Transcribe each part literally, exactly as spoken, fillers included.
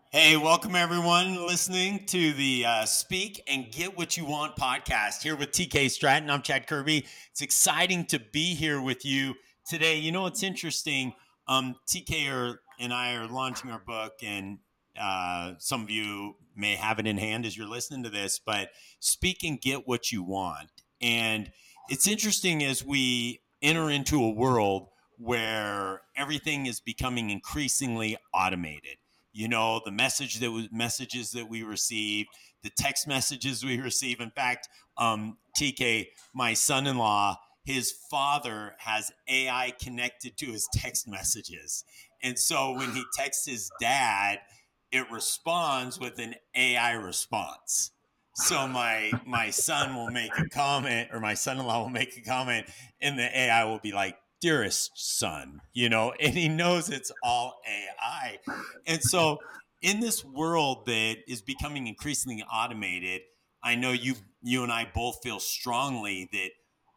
Hey, welcome everyone listening to the uh, Speak and Get What You Want podcast here with T K Stratton. I'm Chad Kirby. It's exciting to be here with you today. You know, it's interesting. Um, T K are, and I are launching our book, and uh, some of you may have it in hand as you're listening to this, but Speak and Get What You Want. And it's interesting as we enter into a world where everything is becoming increasingly automated. You know, the message that was messages that we receive, the text messages we receive. In fact, um, T K, my son-in-law, his father has A I connected to his text messages. And so when he texts his dad, it responds with an A I response. So my my son will make a comment, or my son-in-law will make a comment, and the A I will be like, "Dearest son," you know, and he knows it's all A I. And so in this world that is becoming increasingly automated, I know you you and I both feel strongly that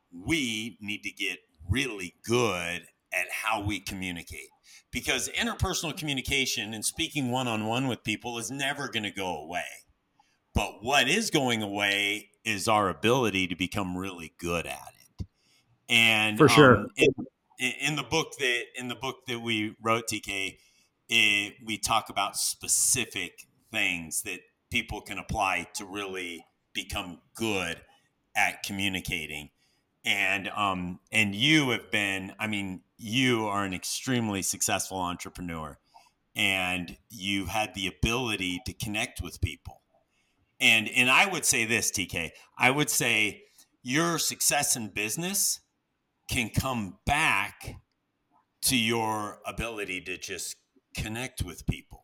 we need to get really good at how we communicate, because interpersonal communication and speaking one-on-one with people is never going to go away. But what is going away is our ability to become really good at it. And For sure. um, in, in the book that in the book that we wrote, T K, it, we talk about specific things that people can apply to really become good at communicating. And um, and you have been, I mean, you are an extremely successful entrepreneur, and you've had the ability to connect with people. And and I would say this, T K, I would say your success in business can come back to your ability to just connect with people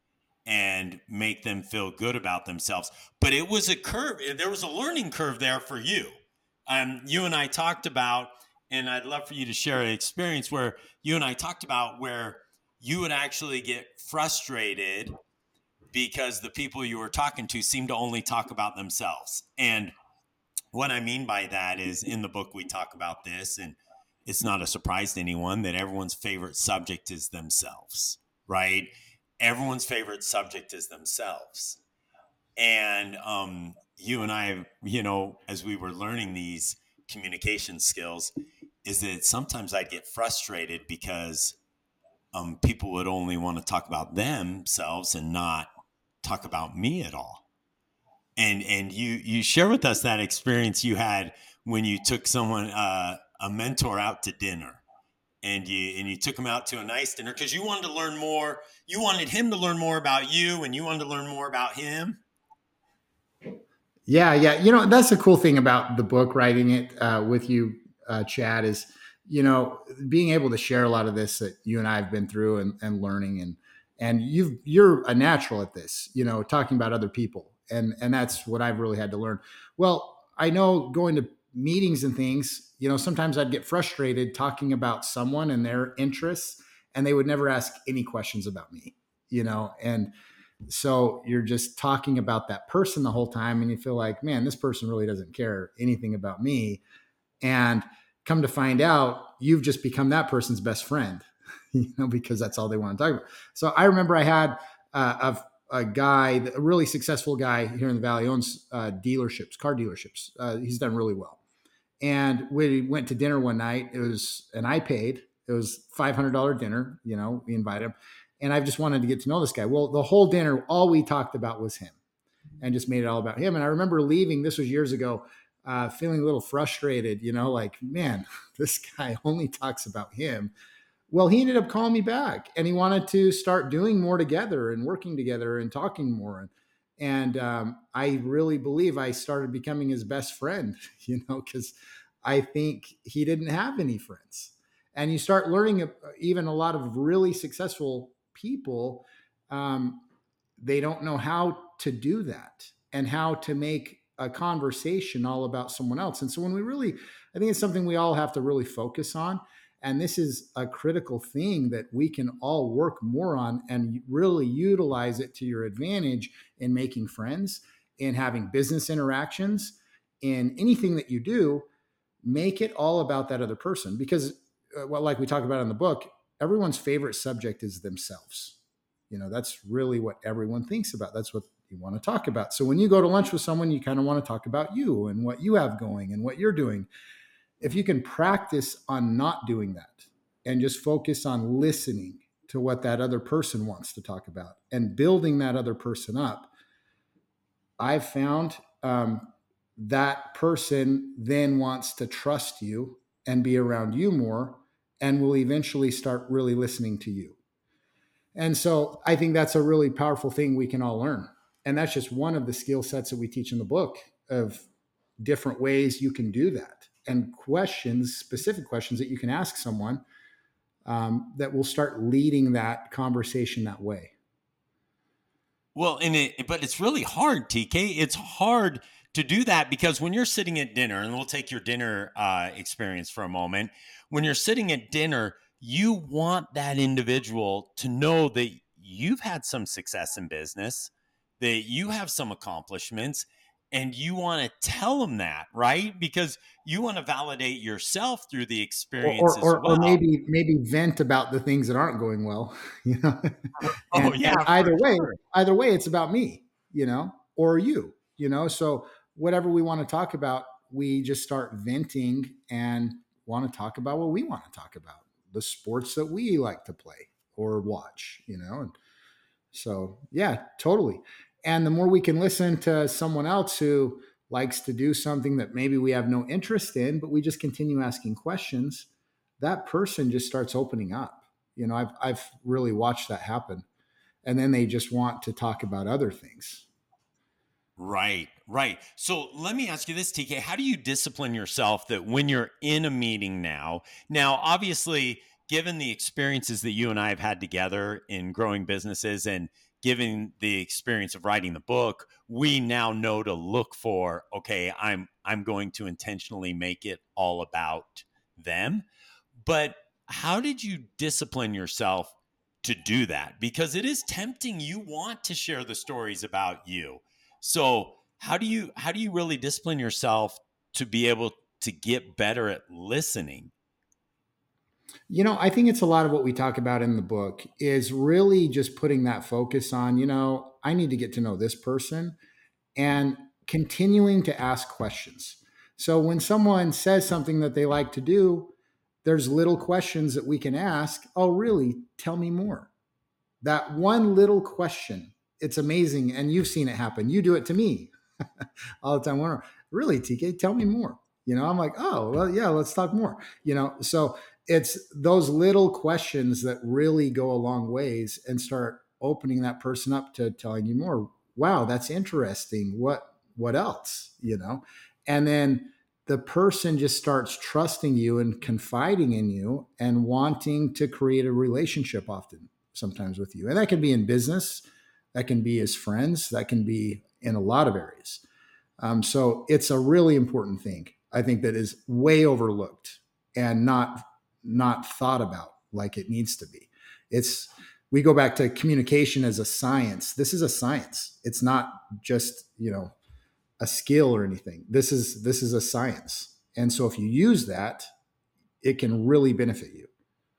and make them feel good about themselves. But it was a curve. There was a learning curve there for you. Um, you and I talked about, and I'd love for you to share an experience where you and I talked about where you would actually get frustrated because the people you were talking to seemed to only talk about themselves. And what I mean by that is, in the book, we talk about this, and it's not a surprise to anyone that everyone's favorite subject is themselves, right? Everyone's favorite subject is themselves. And um, you and I, you know, as we were learning these communication skills, is that sometimes I'd get frustrated because um, people would only want to talk about themselves and not talk about me at all. And and you you share with us that experience you had when you took someone uh, a mentor out to dinner, and you and you took him out to a nice dinner because you wanted to learn more. You wanted him to learn more about you, and you wanted to learn more about him. Yeah, yeah. You know, that's the cool thing about the book, writing it uh, with you, uh, Chad, is, you know, being able to share a lot of this that you and I have been through and, and learning, and and you've you're a natural at this, you know, talking about other people, and and that's what I've really had to learn. Well, I know going to meetings and things, you know, sometimes I'd get frustrated talking about someone and their interests, and they would never ask any questions about me, you know, and so you're just talking about that person the whole time, and you feel like, man, this person really doesn't care anything about me. And come to find out, you've just become that person's best friend, you know, because that's all they want to talk about. So I remember I had uh, a, a guy, a really successful guy here in the Valley, owns uh, dealerships, car dealerships. Uh, he's done really well. And we went to dinner one night. It was, and I paid. It was five hundred dollars dinner. You know, we invited him, and I just wanted to get to know this guy. Well, the whole dinner, all we talked about was him, and just made it all about him. And I remember leaving. This was years ago, uh, feeling a little frustrated. You know, like, man, this guy only talks about him. Well, he ended up calling me back, and he wanted to start doing more together and working together and talking more. And and um, I really believe I started becoming his best friend, you know, because I think he didn't have any friends. And you start learning, uh, even a lot of really successful people, um, they don't know how to do that and how to make a conversation all about someone else. And so when we really, I think it's something we all have to really focus on. And this is a critical thing that we can all work more on and really utilize it to your advantage in making friends, in having business interactions, in anything that you do. Make it all about that other person, because, uh, well, like we talk about in the book, everyone's favorite subject is themselves. You know, that's really what everyone thinks about. That's what you want to talk about. So when you go to lunch with someone, you kind of want to talk about you and what you have going and what you're doing. If you can practice on not doing that and just focus on listening to what that other person wants to talk about and building that other person up, I've found um, that person then wants to trust you and be around you more and will eventually start really listening to you. And so I think that's a really powerful thing we can all learn. And that's just one of the skill sets that we teach in the book of different ways you can do that and questions, specific questions that you can ask someone um, that will start leading that conversation that way. Well, and it, but it's really hard, T K. It's hard to do that because when you're sitting at dinner, and we'll take your dinner uh, experience for a moment. When you're sitting at dinner, you want that individual to know that you've had some success in business, that you have some accomplishments, and you want to tell them that, right? Because you want to validate yourself through the experience or, as or, well. or maybe maybe vent about the things that aren't going well, you know. Oh and, yeah. and either way, sure. either way, it's about me, you know, or you, you know. So whatever we want to talk about, we just start venting and want to talk about what we want to talk about, the sports that we like to play or watch, you know. And so yeah, totally. And the more we can listen to someone else who likes to do something that maybe we have no interest in, but we just continue asking questions, that person just starts opening up. You know, I've I've really watched that happen. And then they just want to talk about other things. Right, right. So let me ask you this, T K. How do you discipline yourself that when you're in a meeting now? Now, obviously, given the experiences that you and I have had together in growing businesses and given the experience of writing the book, we now know to look for, okay, I'm I'm going to intentionally make it all about them. But how did you discipline yourself to do that? Because it is tempting. You want to share the stories about you. So how do you how do you really discipline yourself to be able to get better at listening? You know, I think it's a lot of what we talk about in the book is really just putting that focus on, you know, I need to get to know this person and continuing to ask questions. So when someone says something that they like to do, there's little questions that we can ask. Oh, really? Tell me more. That one little question, it's amazing. And you've seen it happen. You do it to me all the time. Wonder, really, T K, tell me more. You know, I'm like, oh, well, yeah, let's talk more. You know, so it's those little questions that really go a long ways and start opening that person up to telling you more. Wow, that's interesting. What what else? You know, and then the person just starts trusting you and confiding in you and wanting to create a relationship often sometimes with you. And that can be in business, that can be as friends, that can be in a lot of areas. Um, so it's a really important thing, I think, that is way overlooked and not not thought about like it needs to be. It's we go back to communication as a science. This is a science. It's not just, you know, a skill or anything. This is this is a science. And so if you use that, it can really benefit you.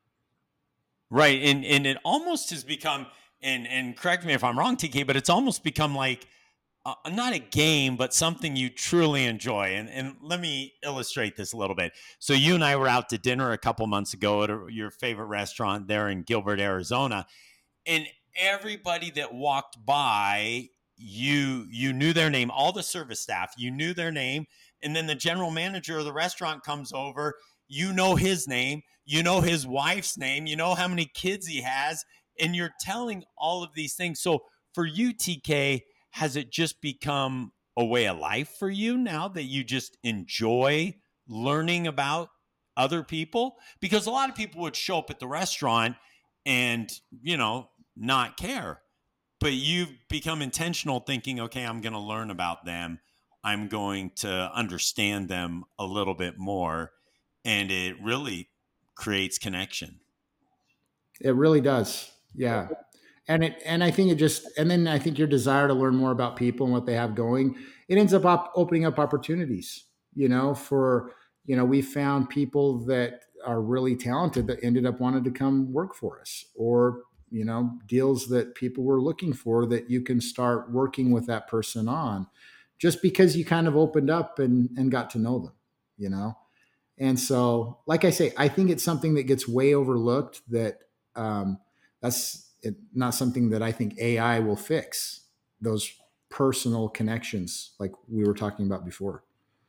Right. And and it almost has become, and and correct me if I'm wrong, T K, but it's almost become like uh, not a game, but something you truly enjoy. And and let me illustrate this a little bit. So you and I were out to dinner a couple months ago at a, your favorite restaurant there in Gilbert, Arizona, and everybody that walked by, you you knew their name. All the service staff, you knew their name, and then the general manager of the restaurant comes over. You know his name. You know his wife's name. You know how many kids he has, and you're telling all of these things. So for you, T K, has it just become a way of life for you now that you just enjoy learning about other people? Because a lot of people would show up at the restaurant and, you know, not care. But you've become intentional thinking, okay, I'm going to learn about them. I'm going to understand them a little bit more. And it really creates connection. It really does. Yeah. And it and I think it just and then I think your desire to learn more about people and what they have going, it ends up op- opening up opportunities, you know, for, you know, we found people that are really talented that ended up wanting to come work for us, or you know, deals that people were looking for that you can start working with that person on just because you kind of opened up and, and got to know them, you know? And so, like I say, I think it's something that gets way overlooked that um, that's it, not something that I think A I will fix, those personal connections like we were talking about before.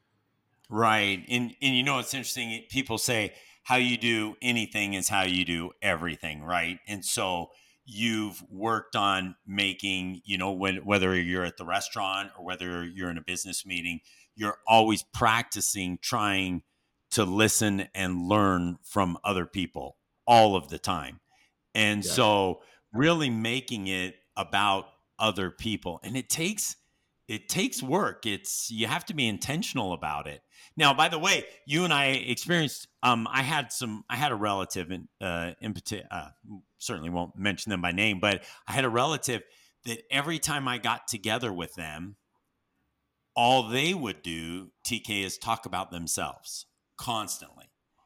Right. And and you know it's interesting, people say how you do anything is how you do everything, right? And so you've worked on making, you know, when whether you're at the restaurant or whether you're in a business meeting, you're always practicing trying to listen and learn from other people all of the time. And Yeah. so really making it about other people. And it takes it takes work. It's you have to be intentional about it. Now, by the way, you and I experienced um I had some I had a relative in uh in parti- uh certainly won't mention them by name, but I had a relative that every time I got together with them, all they would do, T K, is talk about themselves constantly.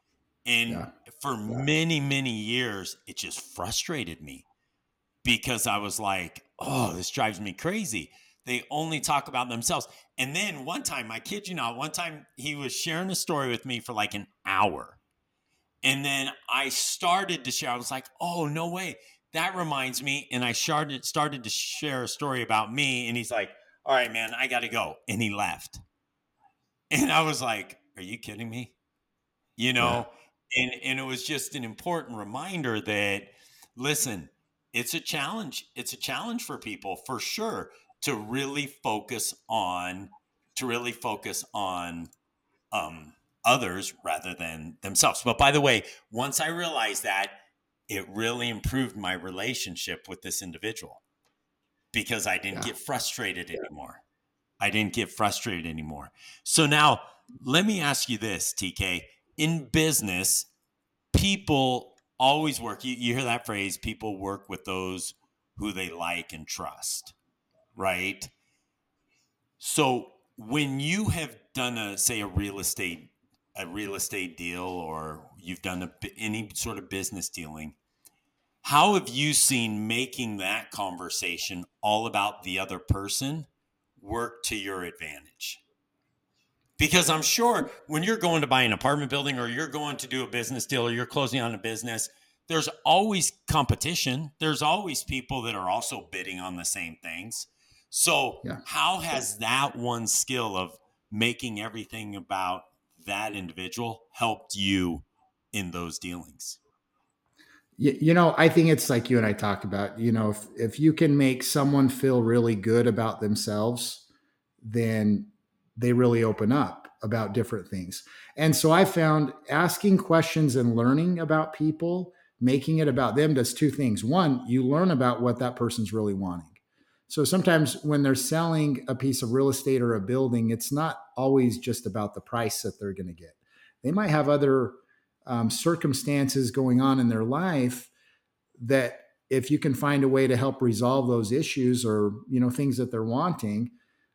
And Yeah. for many, many years, it just frustrated me because I was like, oh, this drives me crazy. They only talk about themselves. And then one time, I kid you not, one time he was sharing a story with me for like an hour. And then I started to share, I was like, oh, no way. That reminds me. And I started, started to share a story about me. And he's like, all right, man, I got to go. And he left. And I was like, are you kidding me? You Yeah. know, and and it was just an important reminder that listen, it's a challenge. It's a challenge for people for sure to really focus on to really focus on um others rather than themselves. But by the way, once I realized that, it really improved my relationship with this individual because I didn't Yeah. get frustrated anymore. I didn't get frustrated anymore. So now let me ask you this, T K. In business, people always work. You, you hear that phrase, people work with those who they like and trust, right? So when you have done a, say, a real estate, a real estate deal, or you've done a, any sort of business dealing, how have you seen making that conversation all about the other person work to your advantage? Because I'm sure when you're going to buy an apartment building or you're going to do a business deal or you're closing on a business, there's always competition. There's always people that are also bidding on the same things. So, Yeah. how has that one skill of making everything about that individual helped you in those dealings? You, you know, I think it's like you and I talked about, you know, if, if you can make someone feel really good about themselves, then they really open up about different things. And so I found asking questions and learning about people, making it about them does two things. One, you learn about what that person's really wanting. So sometimes when they're selling a piece of real estate or a building, it's not always just about the price that they're going to get. They might have other um, circumstances going on in their life that if you can find a way to help resolve those issues or you know things that they're wanting,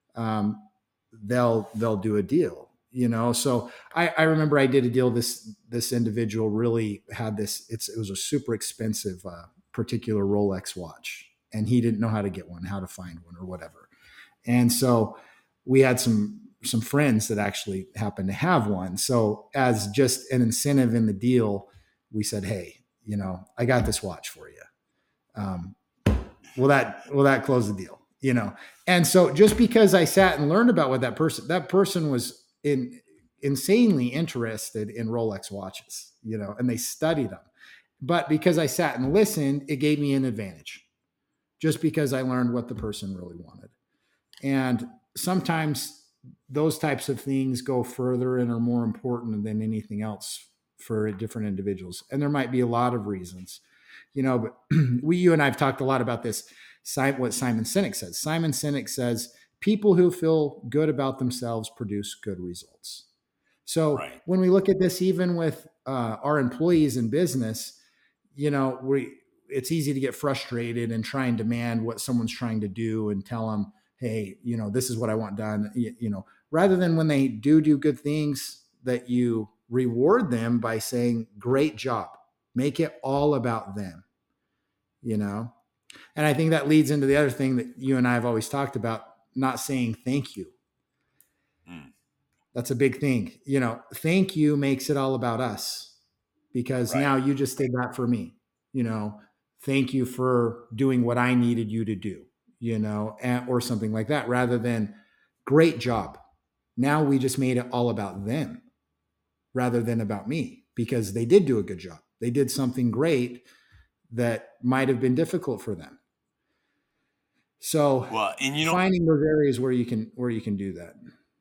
um, they'll they'll do a deal. You know, so I, I remember I did a deal. This this individual really had this. It's it was a super expensive uh, particular Rolex watch, and he didn't know how to get one, how to find one, or whatever. And so we had some some friends that actually happened to have one. So as just an incentive in the deal, we said, "Hey, you know, I got this watch for you. Um, will that will that close the deal?" You know, and so just because I sat and learned about what that person that person was in insanely interested in Rolex watches, you know, and they studied them. But because I sat and listened, it gave me an advantage just because I learned what the person really wanted. And sometimes those types of things go further and are more important than anything else for different individuals. And there might be a lot of reasons, you know, but we, you and I have talked a lot about this, what Simon Sinek says. Simon Sinek says, people who feel good about themselves produce good results. So Right. when we look at this, even with uh, our employees in business, you know, we, it's easy to get frustrated and try and demand what someone's trying to do and tell them, hey, you know, this is what I want done, you, you know, rather than when they do do good things that you reward them by saying, great job, make it all about them. you know? And I think that leads into the other thing that you and I have always talked about, not saying thank you. Mm. That's a big thing. You know, thank you makes it all about us, because Right. now you just did that for me. You know, thank you for doing what I needed you to do, you know, and, or something like that, rather than great job. Now we just made it all about them rather than about me, because they did do a good job. They did something great that might have been difficult for them. So Well, and you know, finding those areas where you can where you can do that.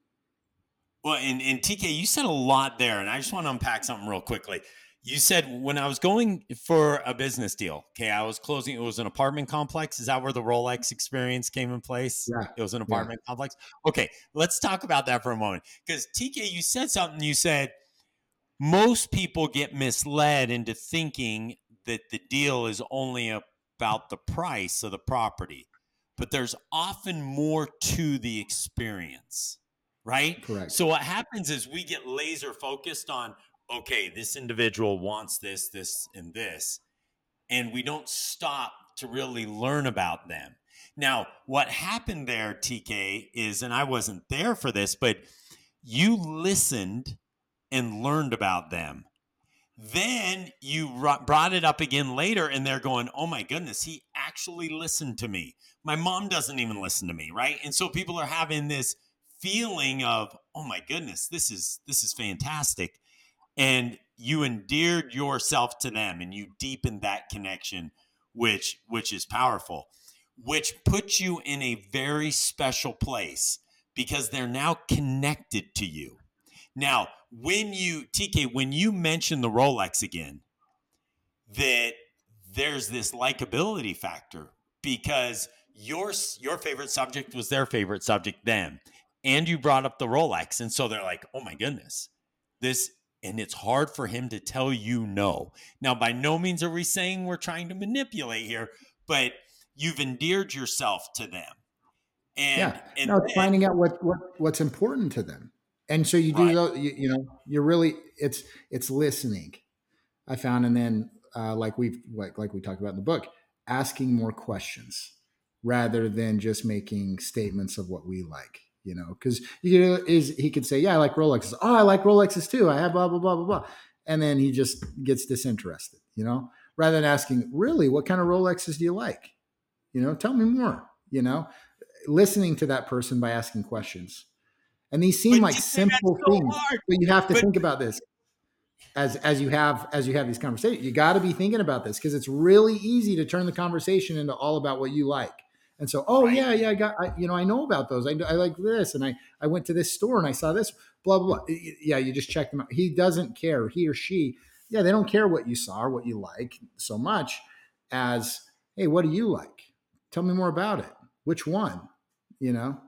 well, and, and T K, you said a lot there, and I just want to unpack something real quickly. You said when I was going for a business deal, okay, I was closing, it was an apartment complex. Is that where the Rolex experience came in place? Yeah. It was an Yeah. apartment complex. Okay, let's talk about that for a moment. Because T K, you said something, you said, most people get misled into thinking that the deal is only about the price of the property, but there's often more to the experience, right? Correct. So what happens is we get laser focused on, okay, this individual wants this, this, and this, and we don't stop to really learn about them. Now, what happened there, T K, is, and I wasn't there for this, but you listened and learned about them. Then you brought it up again later, and they're going, oh my goodness, he actually listened to me. My mom doesn't even listen to me, right? And so people are having this feeling of, oh my goodness, this is this is fantastic. And you endeared yourself to them, and you deepened that connection, which which is powerful, which puts you in a very special place because they're now connected to you. Now, when you, T K, when you mention the Rolex again, that there's this likability factor because your your favorite subject was their favorite subject then, and you brought up the Rolex, and so they're like, oh my goodness, this, and it's hard for him to tell you no. Now, by no means are we saying we're trying to manipulate here, but you've endeared yourself to them. And, Yeah. and No, it's then, finding out what, what what's important to them. And so you do right, those, you, you know, you're really, it's, it's listening, I found. And then, uh, like we've, like, like we talked about in the book, asking more questions rather than just making statements of what we like, you know, cause you know, is he could say, yeah, I like Rolexes. Oh, I like Rolexes too. I have blah, blah, blah, blah, blah. And then he just gets disinterested, you know, rather than asking, really, what kind of Rolexes do you like? You know, tell me more, you know, listening to that person by asking questions. And these seem but like T K, that's simple so things, hard. but you have to But think about this as as you have as you have these conversations. You got to be thinking about this because it's really easy to turn the conversation into all about what you like. And so, oh right. yeah, yeah, I got, I, you know, I know about those. I, I like this, and I I went to this store and I saw this. Blah blah. blah. Yeah, you just check them out. He doesn't care. He or she, yeah, they don't care what you saw or what you like so much as, hey, what do you like? Tell me more about it. Which one? You know,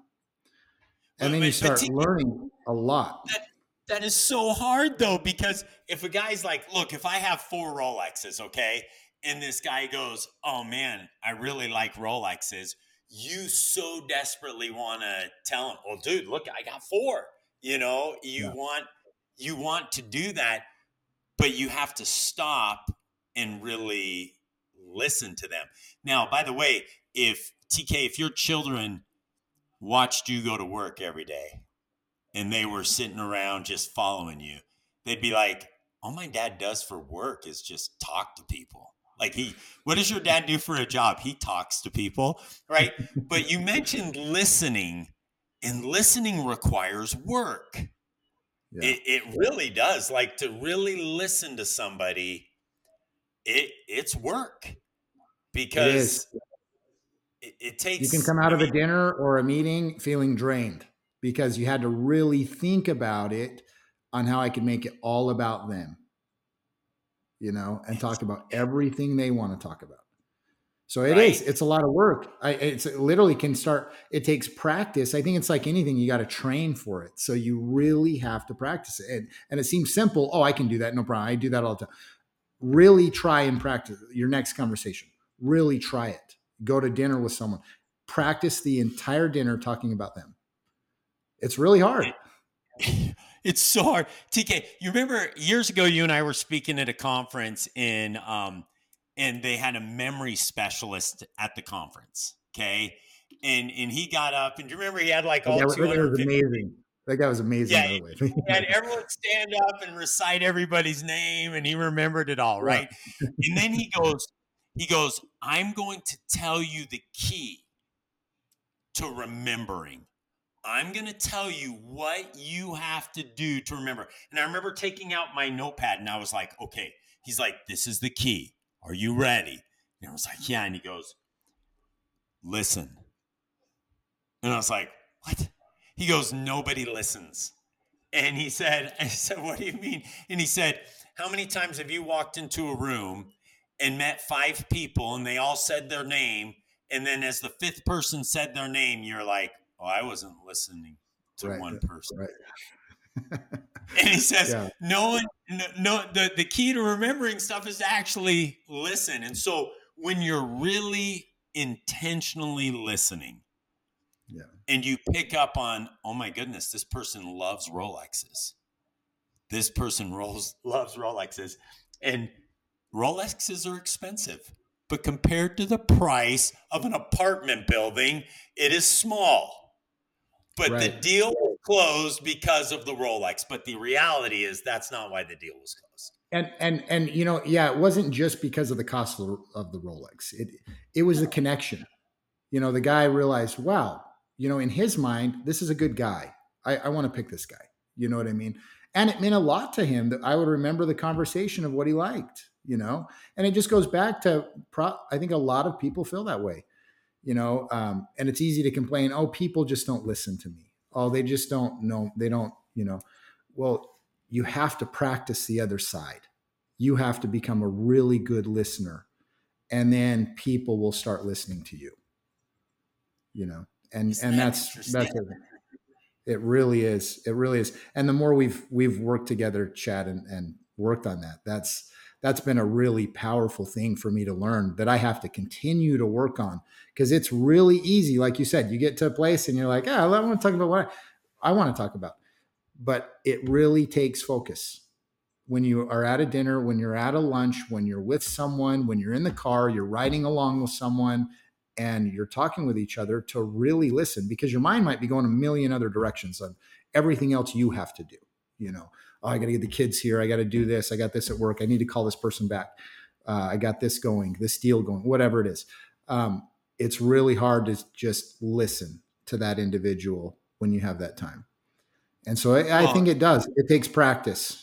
and But, then you but, but start T K, learning a lot. that that is so hard though, because if a guy's like, look, if I have four Rolexes, okay, and this guy goes, oh man, I really like Rolexes, you so desperately want to tell him, well, dude, look, I got four. You know, you Yeah. want you want to do that, but you have to stop and really listen to them. Now, by the way, if T K, if your children watched you go to work every day and they were sitting around just following you, they'd be like, all my dad does for work is just talk to people. Like he, what does your dad do for a job? He talks to people, right? But you mentioned listening, and listening requires work. Yeah. It, it really does. Like to really listen to somebody, it it's work It is. because it, it You can takes, come out I of a mean, dinner or a meeting feeling drained because you had to really think about it on how I could make it all about them, you know, and talk about everything they want to talk about. So it is, right? it's a lot of work. I, it's it literally can start, it takes practice. I think it's like anything, you got to train for it. So you really have to practice it. And, and it seems simple. Oh, I can do that. No problem. I do that all the time. Really try and practice your next conversation. Really try it. Go to dinner with someone. Practice the entire dinner talking about them. It's really hard. It, it's so hard. T K, you remember years ago, you and I were speaking at a conference in, um, and they had a memory specialist at the conference. Okay. And, and he got up, and do you remember he had like all that, that guy was two hundred fifty. amazing. That guy was amazing, Yeah, by the way. he had everyone stand up and recite everybody's name, and he remembered it all, right? Yeah. And then he goes, he goes, I'm going to tell you the key to remembering. I'm going to tell you what you have to do to remember. And I remember taking out my notepad, and I was like, okay. He's like, this is the key. Are you ready? And I was like, yeah. And he goes, listen. And I was like, what? He goes, nobody listens. And he said, I said, what do you mean? And he said, how many times have you walked into a room and met five people and they all said their name? And then as the fifth person said their name, you're like, oh, I wasn't listening to right, one person. Right. And he says, yeah. no one, no, no the, the key to remembering stuff is to actually listen. And so when you're really intentionally listening, yeah. and you pick up on, oh my goodness, this person loves Rolexes. This person rolls, loves Rolexes. And Rolexes are expensive. But compared to the price of an apartment building, it is small. But right. the deal was closed because of the Rolex. But the reality is that's not why the deal was closed. And and and you know, yeah, it wasn't just because of the cost of the, of the Rolex. It it was the connection. You know, the guy realized, wow, you know, in his mind, this is a good guy. I, I want to pick this guy. You know what I mean? And it meant a lot to him that I would remember the conversation of what he liked, you know, and it just goes back to, pro- I think a lot of people feel that way, you know, um, and it's easy to complain, oh, people just don't listen to me. Oh, they just don't know. They don't, you know, well, you have to practice the other side. You have to become a really good listener, and then people will start listening to you, you know, and, Isn't and that that's, that's, a, it really is. It really is. And the more we've, we've worked together, Chad, and, and worked on that, that's, that's been a really powerful thing for me to learn that I have to continue to work on, because it's really easy. Like you said, you get to a place and you're like, yeah, I want to talk about what I want to talk about, but it really takes focus. When you are at a dinner, when you're at a lunch, when you're with someone, when you're in the car, you're riding along with someone and you're talking with each other, to really listen, because your mind might be going a million other directions on everything else you have to do. You know, oh, I got to get the kids here. I got to do this. I got this at work. I need to call this person back. Uh, I got this going, this deal going, whatever it is. Um, it's really hard to just listen to that individual when you have that time. And so I, I well, think it does. It takes practice.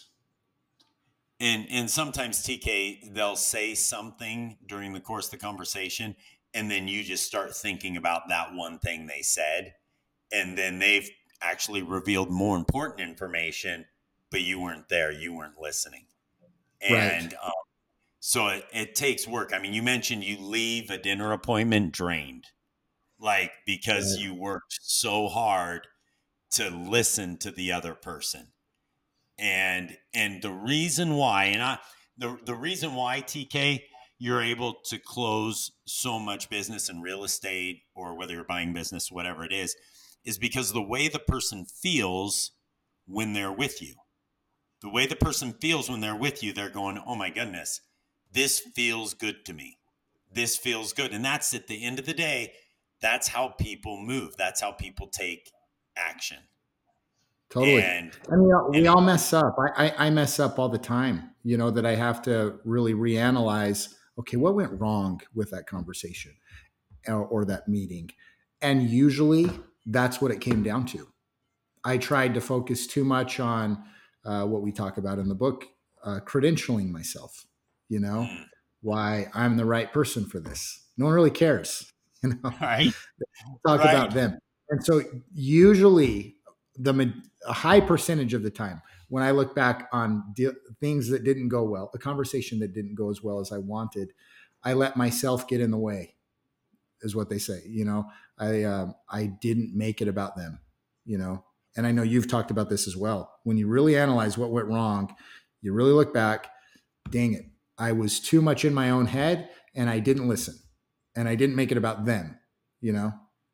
And and sometimes, T K, they'll say something during the course of the conversation, and then you just start thinking about that one thing they said. And then they've actually revealed more important information, but you weren't there. You weren't listening. And right. um, so it, it takes work. I mean, you mentioned you leave a dinner appointment drained, like because right. you worked so hard to listen to the other person. And and the reason why, and I the, the reason why, T K, you're able to close so much business in real estate, or whether you're buying business, whatever it is, is because the way the person feels when they're with you. The way the person feels when they're with you, they're going, oh my goodness, this feels good to me. This feels good. And that's, at the end of the day, that's how people move. That's how people take action. Totally. And, I mean, we and, all mess up. I, I I mess up all the time, you know, that I have to really reanalyze, okay, what went wrong with that conversation or, or that meeting? And usually that's what it came down to. I tried to focus too much on uh, what we talk about in the book, uh, credentialing myself, you know, why I'm the right person for this. No one really cares, you know, right. Talk right. about them. And so usually the a high percentage of the time, when I look back on de- things that didn't go well, a conversation that didn't go as well as I wanted, I let myself get in the way, is what they say. You know, I, um, I didn't make it about them, you know, and I know you've talked about this as well. When you really analyze what went wrong, you really look back, dang it, I was too much in my own head and I didn't listen, and I didn't make it about them, you know?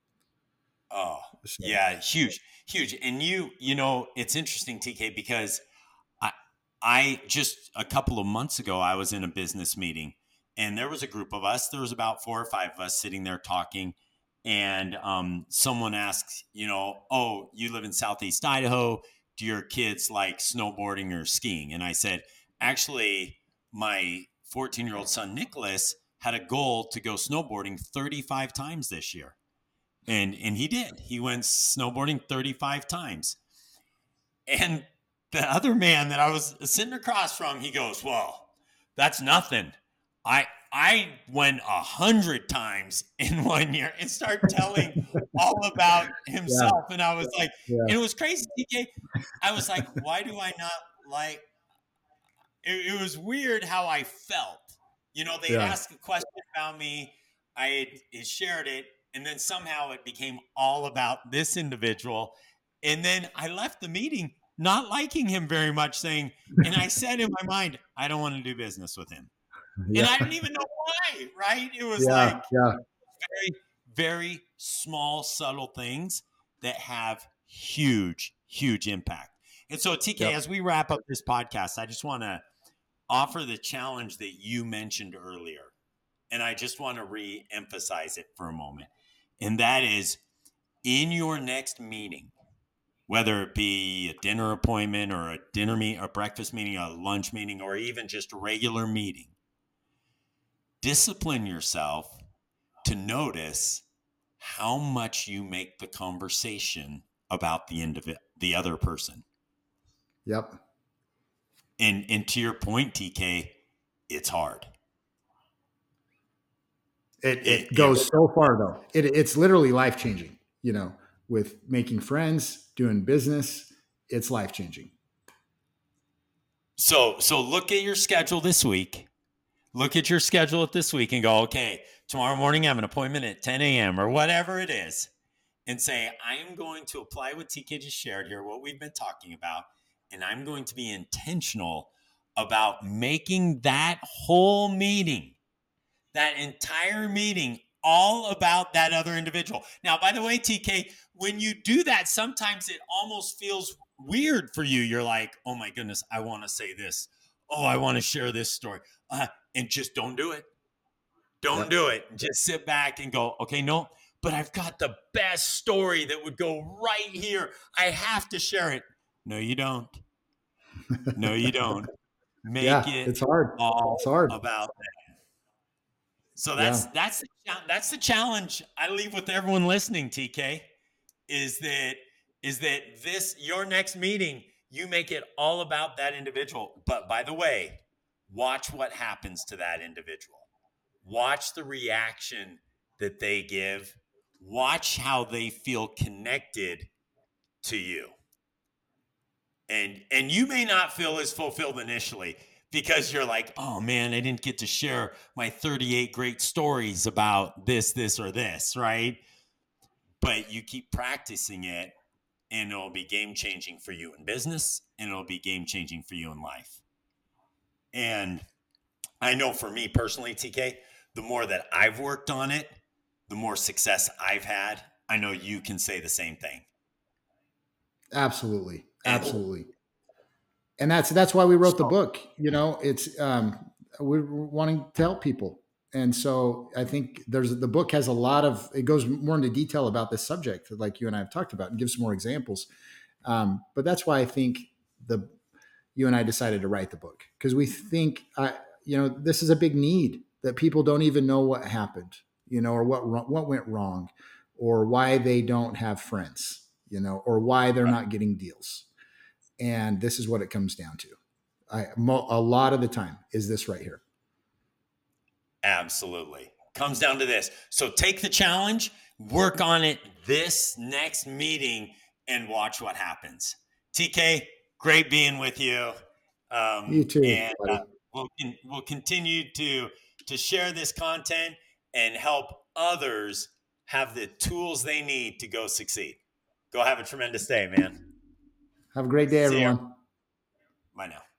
Oh, so. yeah, huge. Huge. And you, you know, it's interesting, T K, because I, I just a couple of months ago, I was in a business meeting, And there was a group of us. There was about four or five of us sitting there talking. And um, someone asked, you know, oh, you live in Southeast Idaho. Do your kids like snowboarding or skiing? And I said, actually, my fourteen-year-old son, Nicholas, had a goal to go snowboarding thirty-five times this year. And, and he did. He went snowboarding thirty-five times. And the other man that I was sitting across from, he goes, well, that's nothing. I I went a hundred times in one year, and started telling all about himself. Yeah. And I was like, yeah. And it was crazy, T K. I was like, why do I not like, it, it was weird how I felt. You know, they yeah. asked a question about me. I had, had shared it. And then somehow it became all about this individual. And then I left the meeting not liking him very much, saying, and I said in my mind, I don't want to do business with him. Yeah. And I didn't even know why, right? It was yeah, like yeah. very, very small, subtle things that have huge, huge impact. And so, T K, yep. as we wrap up this podcast, I just want to offer the challenge that you mentioned earlier. And I just want to re-emphasize it for a moment. And that is, in your next meeting, whether it be a dinner appointment or a dinner meet, a breakfast meeting, a lunch meeting, or even just a regular meeting, discipline yourself to notice how much you make the conversation about the individual, the other person. Yep. And and to your point, T K, it's hard. It it, it goes it, so far though. It it's literally life changing. You know, with making friends, doing business, it's life changing. So so look at your schedule this week. Look at your schedule this week and go, okay, tomorrow morning I have an appointment at ten a.m. or whatever it is, and say, I am going to apply what T K just shared here, what we've been talking about, and I'm going to be intentional about making that whole meeting, that entire meeting, all about that other individual. Now, by the way, T K, when you do that, sometimes it almost feels weird for you. You're like, oh my goodness, I want to say this. Oh, I want to share this story. Uh, and just don't do it. Don't yep. do it. Just sit back and go, okay, no, but I've got the best story that would go right here. I have to share it. No, you don't. No, you don't. Make yeah, it it's hard. all it's hard. about that. So that's, yeah. that's, the, that's the challenge I leave with everyone listening, T K, is that, is that this, your next meeting, you make it all about that individual. But by the way, watch what happens to that individual. Watch the reaction that they give. Watch how they feel connected to you. And, and you may not feel as fulfilled initially because you're like, oh man, I didn't get to share my thirty-eight great stories about this, this, or this, right? But you keep practicing it, and it'll be game-changing for you in business, and it'll be game-changing for you in life. And I know for me personally, T K, the more that I've worked on it, the more success I've had. I know you can say the same thing. Absolutely. Absolutely. And that's, that's why we wrote the book. You know, it's, um, we're wanting to help people. And so I think there's, the book has a lot of, it goes more into detail about this subject, like you and I have talked about, and gives some more examples. Um, but that's why I think the, you and I decided to write the book, because we think, uh, you know, this is a big need, that people don't even know what happened, you know, or what, what went wrong, or why they don't have friends, you know, or why they're not getting deals. And this is what it comes down to. I, a lot of the time is this right here. Absolutely. Comes down to this. So take the challenge, work on it this next meeting, and watch what happens. T K, great being with you. Um, you too. And uh, we'll, we'll continue to, to share this content and help others have the tools they need to go succeed. Go have a tremendous day, man. Have a great day, everyone. Bye now.